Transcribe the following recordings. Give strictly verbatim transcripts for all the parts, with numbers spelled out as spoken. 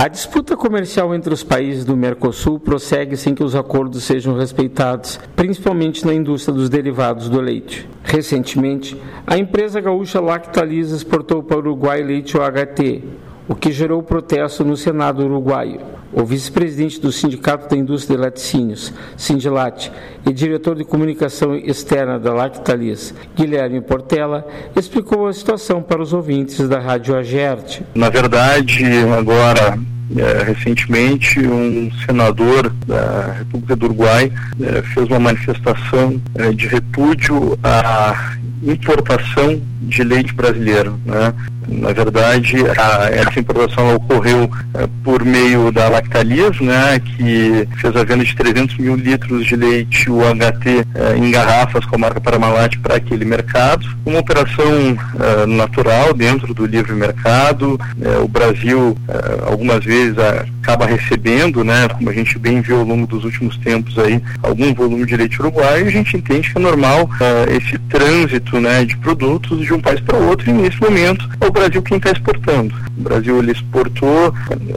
A disputa comercial entre os países do Mercosul prossegue sem que os acordos sejam respeitados, principalmente na indústria dos derivados do leite. Recentemente, a empresa gaúcha Lactalis exportou para o Uruguai leite O H T, o que gerou protesto no Senado uruguaio. O vice-presidente do Sindicato da Indústria de Laticínios, Sindilat, e diretor de comunicação externa da Lactalis, Guilherme Portela, explicou a situação para os ouvintes da Rádio Agerte. Na verdade, agora, é, recentemente, um senador da República do Uruguai é, fez uma manifestação é, de repúdio à importação de leite brasileiro, né? Na verdade, a, essa importação ocorreu é, por meio da Lactalis, né, que fez a venda de trezentos mil litros de leite O H T é, em garrafas com a marca Parmalat para aquele mercado. Uma operação é, natural dentro do livre mercado. É, o Brasil, é, algumas vezes, a, acaba recebendo, né, como a gente bem viu ao longo dos últimos tempos, aí, algum volume de leite uruguaio, e a gente entende que é normal é, esse trânsito, né, de produtos de um país para outro, e nesse momento é o Brasil quem está exportando. O Brasil ele exportou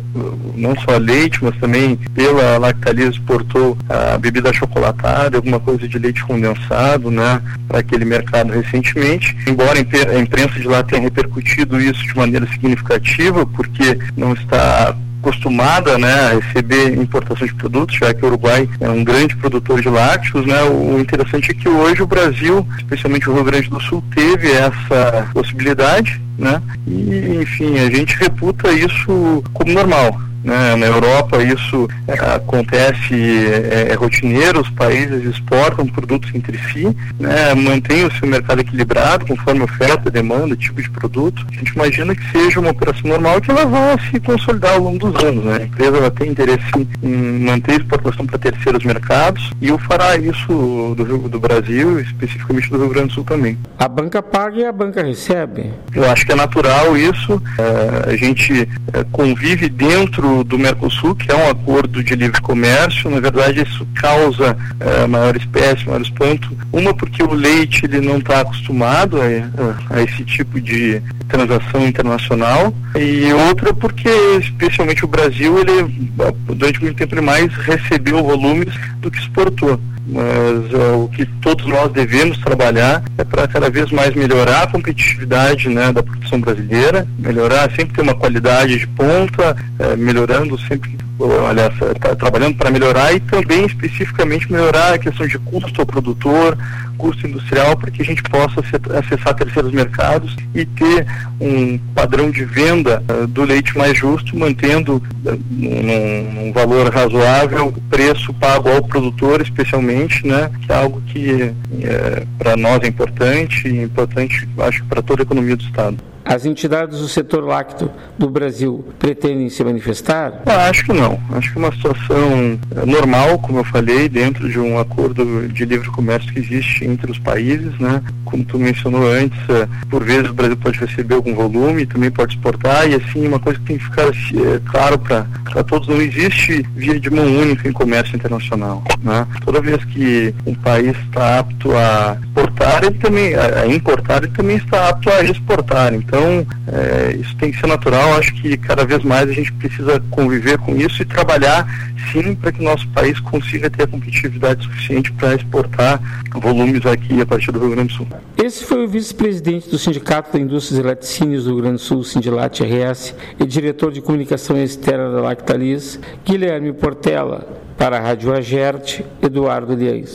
não só leite, mas também pela Lactalis exportou a bebida chocolatada, alguma coisa de leite condensado, né, para aquele mercado recentemente. Embora a imprensa de lá tenha repercutido isso de maneira significativa, porque não está acostumada, né, a receber importação de produtos, já que o Uruguai é um grande produtor de lácteos, né, o interessante é que hoje o Brasil, especialmente o Rio Grande do Sul, teve essa possibilidade, né, e, enfim, a gente reputa isso como normal. Né? Na Europa isso é, acontece, é, é rotineiro, os países exportam produtos entre si, né? Mantém o seu mercado equilibrado conforme oferta, demanda, tipo de produto. A gente imagina que seja uma operação normal que ela vai se consolidar ao longo dos anos, né? A empresa ela tem interesse em manter a exportação para terceiros mercados e o fará isso do, Rio, do Brasil, especificamente do Rio Grande do Sul também. A banca paga e a banca recebe? Eu acho que é natural isso. É, a gente é, convive dentro do Mercosul, que é um acordo de livre comércio. Na verdade, isso causa é, maior espécie, maior espanto. Uma, porque o leite ele não está acostumado a, a, a esse tipo de transação internacional, e outra porque, especialmente o Brasil, ele durante muito tempo ele mais recebeu volumes do que exportou. Mas uh, o que todos nós devemos trabalhar é para cada vez mais melhorar a competitividade, né, da produção brasileira, melhorar, sempre ter uma qualidade de ponta, uh, melhorando sempre, uh, aliás, tá trabalhando para melhorar, e também especificamente melhorar a questão de custo ao produtor, custo industrial, para que a gente possa acessar terceiros mercados e ter um padrão de venda uh, do leite mais justo, mantendo uh, num, num valor razoável o preço pago ao produtor, especialmente, né, que é algo que é, para nós é importante, e importante, acho que para toda a economia do Estado. As entidades do setor lácteo do Brasil pretendem se manifestar? Ah, acho que não. Acho que é uma situação normal, como eu falei, dentro de um acordo de livre comércio que existe entre os países, né? Como tu mencionou antes, por vezes o Brasil pode receber algum volume, também pode exportar, e assim, uma coisa que tem que ficar é, claro para todos, não existe via de mão única em comércio internacional, né? Toda vez que um país está apto a exportar, ele também, a importar, ele também está apto a exportar. Então, Então, é, isso tem que ser natural. Acho que cada vez mais a gente precisa conviver com isso e trabalhar, sim, para que o nosso país consiga ter a competitividade suficiente para exportar volumes aqui a partir do Rio Grande do Sul. Esse foi o vice-presidente do Sindicato da Indústria de Laticínios do Rio Grande do Sul, Sindilat R S, e diretor de comunicação externa da Lactalis, Guilherme Portela. Para a Rádio Agerte, Eduardo Liães.